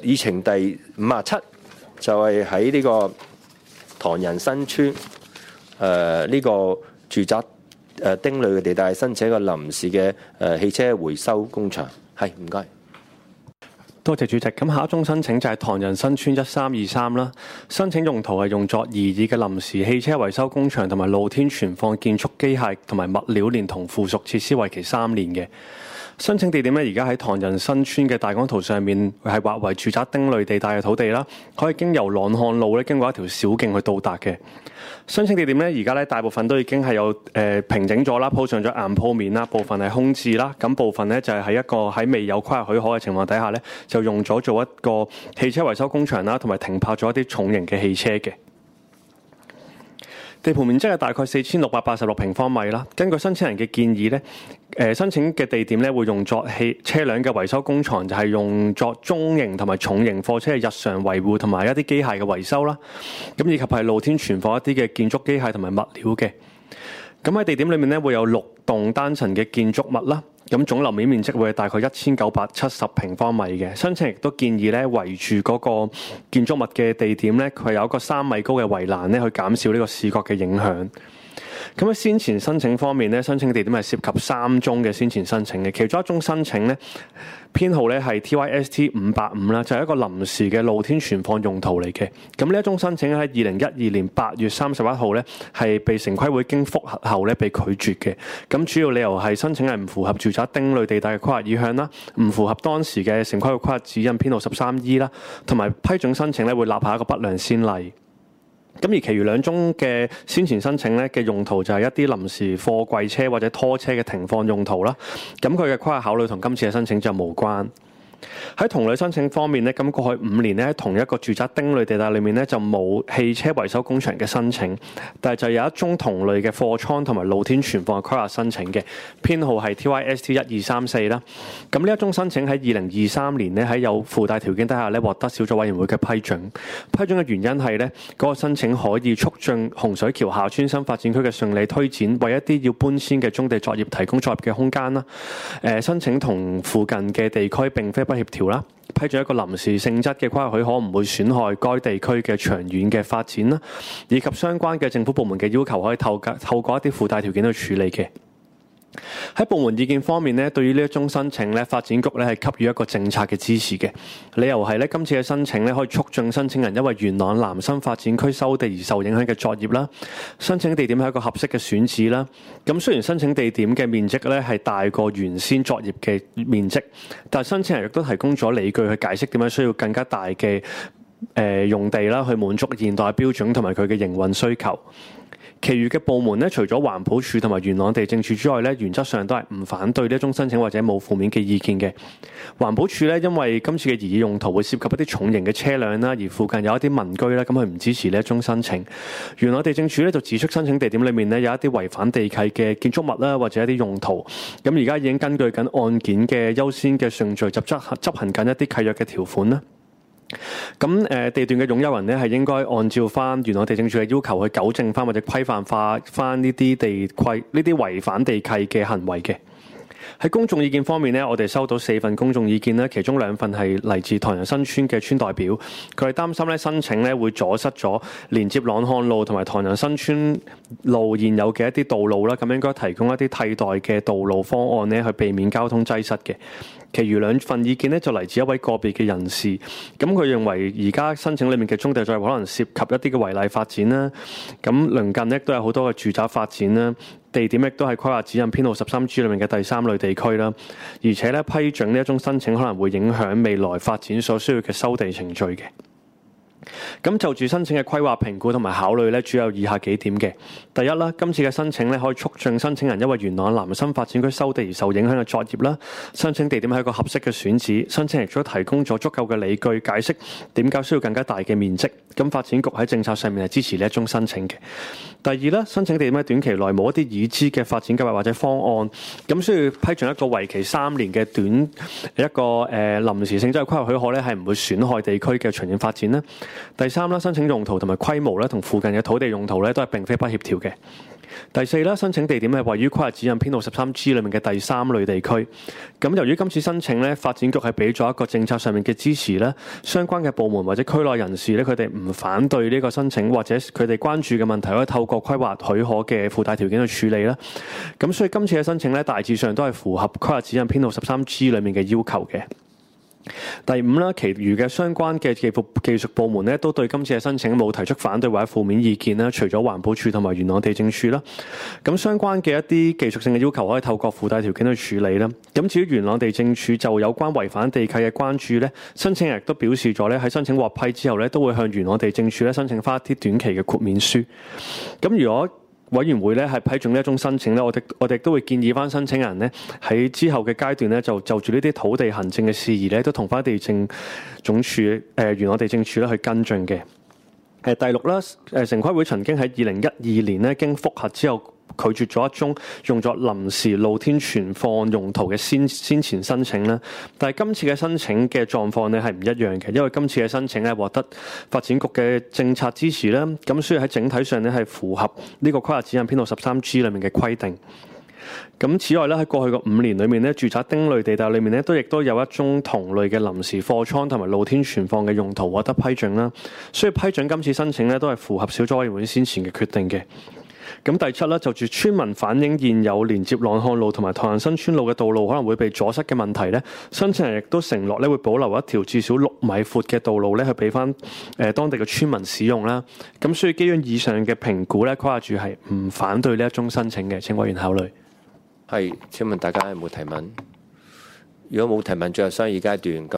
議程第57就係喺呢個唐人新村呢個住宅丁類嘅地帶申請一個臨時嘅汽車回收工場。係，唔該。 多謝主席。咁下一宗申請就係唐人新村1323啦。申請用途係用作擬議嘅臨時汽車維修工場同埋露天存放建築機械同埋物料連同附屬設施，為期3年嘅。申請地點咧，而家喺唐人新村嘅大綱圖上面係劃為住宅丁類地帶嘅土地啦，可以經由朗漢路咧經過一條小徑去到達嘅。申請地點咧，而家咧大部分都已經係有平整咗啦，鋪上咗硬鋪面啦，部分係空置啦，咁部分咧就係喺一個喺未有規劃許可嘅情況底下咧，就用咗做一個汽車維修工場啦，同埋停泊咗一啲重型嘅汽車嘅。地盤面積係大概4686平方米啦。根據申請人嘅建議咧，申請嘅地點咧會用作車輛嘅維修工場，就係用作中型同埋重型貨車嘅日常維護同埋一啲機械嘅維修啦。咁以及係露天存放一啲嘅建築機械同埋物料嘅。咁喺地點裏面咧會有6棟單層嘅建築物啦。咁總樓面面積會係大概1970平方米嘅。申請亦都建議咧圍住嗰個建築物嘅地點咧，佢有一個3米高嘅圍欄咧，去減少呢個視覺嘅影響。咁喺先前申請方面咧，申請地點係涉及3宗嘅先前申請嘅，其中一宗申請咧編號咧係 TYST 585啦，就係一個臨時嘅露天存放用途嚟嘅。咁呢一宗申請喺2012年8月31號咧係被城規會經覆核後咧被拒絕嘅。咁主要理由係申請係唔符合住宅丁類地帶嘅規劃意向啦，唔符合當時嘅城規會規劃指引編號13E啦，同埋批准申請咧會立下一個不良先例。咁而其餘2宗嘅先前申請咧嘅用途就係一啲臨時貨櫃車或者拖車嘅停放用途啦。咁佢嘅規劃考慮同今次嘅申請就無關。喺同類申請方面咧，咁過去5年咧喺同一個住宅丁類地帶裏面咧就冇汽車維修工場嘅申請，但係就有一宗同類嘅貨倉同埋露天存放嘅規劃申請嘅，編號係 TYST 1234啦。咁呢一宗申請喺2023年咧喺有附帶條件底下咧獲得小組委員會嘅批准。批准嘅原因係咧嗰個申請可以促進洪水橋廈村新發展區嘅順利推展，為一啲要搬遷嘅棕地作業提供作業嘅空間啦。申請同附近嘅地區並非不協調啦，批准一個臨時性質嘅規劃許可唔會損害該地區嘅長遠嘅發展啦，以及相關嘅政府部門嘅要求可以透過一啲附帶條件去處理嘅。喺部門意見方面咧，對於呢一宗申請咧，發展局咧係給予一個政策嘅支持嘅。理由係咧，今次嘅申請咧可以促進申請人因為元朗南新發展區收地而受影響嘅作業啦。申請地點係一個合適嘅選址啦。咁雖然申請地點嘅面積咧係大過原先作業嘅面積，但係申請人亦都提供咗理據去解釋點解需要更加大嘅用地啦，去滿足現代標準同埋佢嘅營運需求。其餘嘅部門咧，除咗環保署同埋元朗地政處之外咧，原則上都係唔反對呢一宗申請或者冇負面嘅意見嘅。環保署咧，因為今次嘅擬議用途會涉及一啲重型嘅車輛啦，而附近有一啲民居咧，咁佢唔支持呢一宗申請。元朗地政處咧就指出，申請地點裏面咧有一啲違反地契嘅建築物啦，或者一啲用途。咁而家已經根據緊案件嘅優先嘅順序，就執行緊一啲契約嘅條款啦。咁地段嘅擁有人咧係應該按照翻元朗地政處嘅要求去糾正翻或者規範化翻呢啲地規呢啲違反地契嘅行為嘅。喺公眾意見方面咧，我哋收到4份公眾意見咧，其中2份係嚟自唐人新村嘅村代表，佢哋擔心咧申請咧會阻塞咗連接朗漢路同埋唐人新村路現有嘅一啲道路啦，咁應該提供一啲替代嘅道路方案咧，去避免交通擠塞嘅。其餘2份意見咧就嚟自一位個別嘅人士，咁佢認為而家申請裏面嘅棕地作業可能涉及一啲嘅違例發展啦，咁鄰近咧都有好多嘅住宅發展啦，地點亦都係規劃指引編號13G 裏面嘅第3類地區啦，而且咧批准呢一宗申請可能會影響未來發展所需要嘅收地程序嘅。咁就住申請嘅規劃評估同埋考慮咧，主要有以下幾點嘅。第一啦，今次嘅申請咧可以促進申請人因為元朗南新發展區收地而受影響嘅作業啦。申請地點係一個合適嘅選址，申請亦都提供咗足夠嘅理據解釋點解需要更加大嘅面積。咁發展局喺政策上面係支持呢一宗申請嘅。第二啦，申請地點喺短期內冇一啲已知嘅發展計劃或者方案，咁需要批准一個為期3年嘅臨時性質嘅規劃許可咧，係唔會損害地區嘅長遠發展啦。第三啦，申請用途同埋規模咧，同附近嘅土地用途咧都係並非不協調嘅。 第四啦，申請地點係位於規劃指引編號 13G 裏面嘅第3類地區。咁由於今次申請咧，發展局係俾咗一個政策上面嘅支持啦，相關嘅部門或者區內人士咧，佢哋唔反對呢個申請，或者佢哋關注嘅問題可以透過規劃許可嘅附帶條件去處理啦。咁所以今次嘅申請咧，大致上都係符合規劃指引編號 13G 裏面嘅要求嘅。第5啦，其餘嘅相關嘅技術部門咧，都對今次嘅申請冇提出反對或者負面意見啦。除咗環保署同埋元朗地政處啦，咁相關嘅一啲技術性嘅要求可以透過附帶條件去處理啦。咁至於元朗地政處就有關違反地契嘅關注咧，申請人亦都表示咗咧，喺申請獲批之後咧，都會向元朗地政處咧申請翻一啲短期嘅豁免書。咁如果委員會咧係批准呢一宗申請咧，我哋都會建議翻申請人咧喺之後嘅階段咧就住呢啲土地行政嘅事宜咧，都同翻地政總署元朗地政處咧去跟進嘅。第6啦，城規會曾經喺2012年咧經覆核之後，拒絕咗一宗用作臨時露天存放用途嘅先前申請啦，但係今次嘅申請嘅狀況咧係唔一樣嘅，因為今次嘅申請咧獲得發展局嘅政策支持啦，咁所以喺整體上咧係符合呢個規劃指引編號 13G 裏面嘅規定。咁此外咧喺過去嘅5年裏面咧，住宅丁類地帶裏面咧亦都有一宗同類嘅臨時貨倉同埋露天存放嘅用途獲得批准啦，所以批准今次申請咧都係符合小組委員會先前嘅決定嘅。咁第7啦，就住村民反映現有連接朗漢路同埋唐人新村路嘅道路可能會被阻塞嘅問題咧，申請人亦都承諾咧會保留一條至少6米闊嘅道路咧去俾翻當地嘅村民使用啦。咁所以基於以上嘅評估咧，規劃署係唔反對呢一宗申請嘅，請委員考慮。 係，請問大家有冇提問？如果冇提問，進入商議階段。